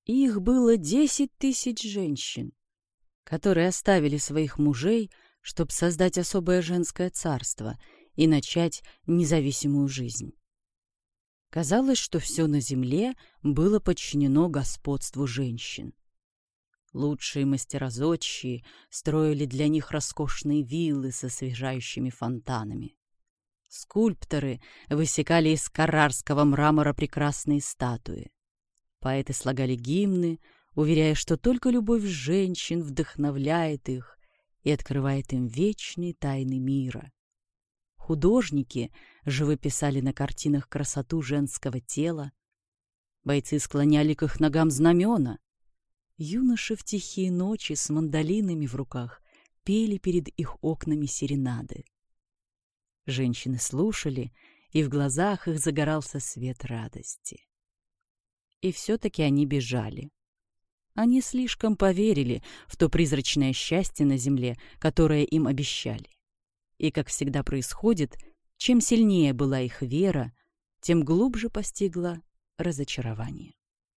Их было 10 000 женщин, которые оставили своих мужей, чтобы создать особое женское царство и начать независимую жизнь. Казалось, что все на земле было подчинено господству женщин. Лучшие мастера-зодчие строили для них роскошные виллы со освежающими фонтанами. Скульпторы высекали из каррарского мрамора прекрасные статуи. Поэты слагали гимны, уверяя, что только любовь женщин вдохновляет их и открывает им вечные тайны мира. Художники живописали на картинах красоту женского тела. Бойцы склоняли к их ногам знамена. Юноши в тихие ночи с мандолинами в руках пели перед их окнами серенады. Женщины слушали, и в глазах их загорался свет радости. И все-таки они бежали. Они слишком поверили в то призрачное счастье на земле, которое им обещали. И, как всегда происходит, чем сильнее была их вера, тем глубже постигло разочарование.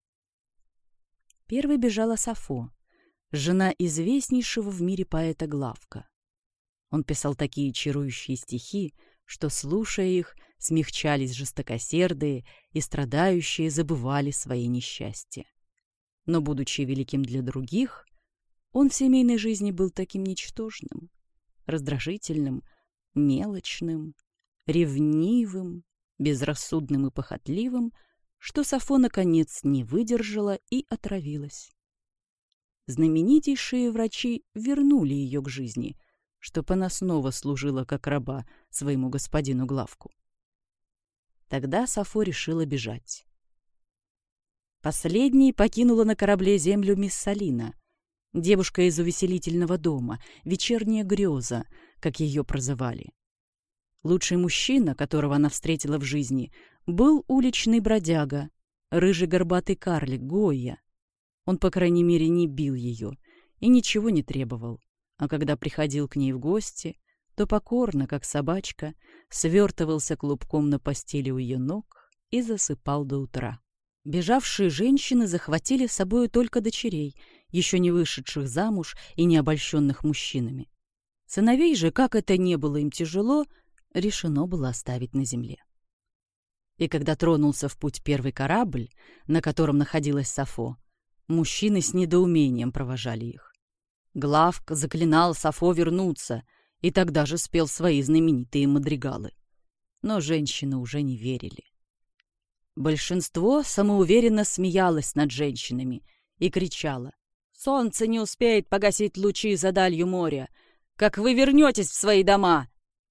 Первой бежала Сафо, жена известнейшего в мире поэта Главка. Он писал такие чарующие стихи, что, слушая их, смягчались жестокосердые и страдающие забывали свои несчастья. Но, будучи великим для других, он в семейной жизни был таким ничтожным, раздражительным, мелочным, ревнивым, безрассудным и похотливым, что Сафо, наконец, не выдержала и отравилась. Знаменитейшие врачи вернули ее к жизни, чтоб она снова служила как раба своему господину Главку. Тогда Сафо решила бежать. Последней покинула на корабле землю Миссалина, девушка из увеселительного дома, вечерняя греза, как ее прозывали. Лучший мужчина, которого она встретила в жизни, был уличный бродяга, рыжий горбатый карлик Гойя. Он, по крайней мере, не бил ее и ничего не требовал, а когда приходил к ней в гости, то покорно, как собачка, свертывался клубком на постели у ее ног и засыпал до утра. Бежавшие женщины захватили с собой только дочерей, еще не вышедших замуж и не обольщенных мужчинами. Сыновей же, как это не было им тяжело, решено было оставить на земле. И когда тронулся в путь первый корабль, на котором находилась Сафо, мужчины с недоумением провожали их. Главк заклинал Сафо вернуться, и тогда же спел свои знаменитые мадригалы. Но женщины уже не верили. Большинство самоуверенно смеялось над женщинами и кричало: «Солнце не успеет погасить лучи за далью моря! Как вы вернетесь в свои дома?»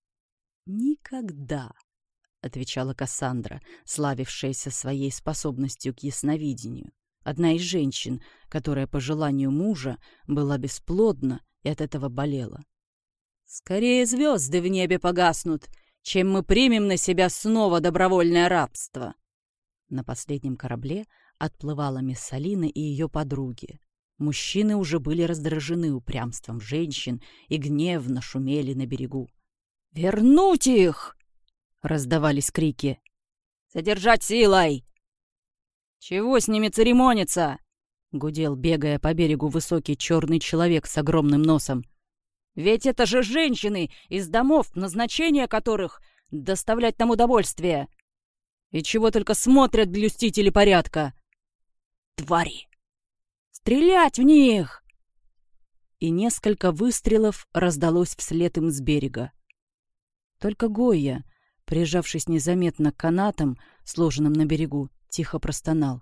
«Никогда», — отвечала Кассандра, славившаяся своей способностью к ясновидению, одна из женщин, которая по желанию мужа была бесплодна и от этого болела. «Скорее звезды в небе погаснут, чем мы примем на себя снова добровольное рабство». На последнем корабле отплывала Миссалина и ее подруги. Мужчины уже были раздражены упрямством женщин и гневно шумели на берегу. «Вернуть их!» — раздавались крики. «Задержать силой!» «Чего с ними церемониться?» — гудел, бегая по берегу, высокий черный человек с огромным носом. «Ведь это же женщины из домов, назначение которых — доставлять нам удовольствие! И чего только смотрят блюстители порядка! Твари! Стрелять в них!» И несколько выстрелов раздалось вслед им с берега. Только Гойя, прижавшись незаметно к канатам, сложенным на берегу, тихо простонал: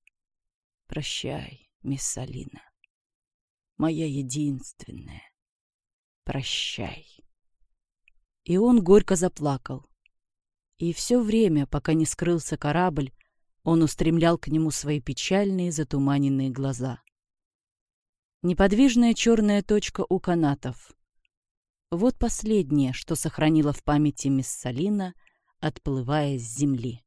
«Прощай, Миссалина, моя единственная, прощай». И он горько заплакал. И все время, пока не скрылся корабль, он устремлял к нему свои печальные затуманенные глаза. Неподвижная черная точка у канатов. Вот последнее, что сохранила в памяти Миссалина, отплывая с земли.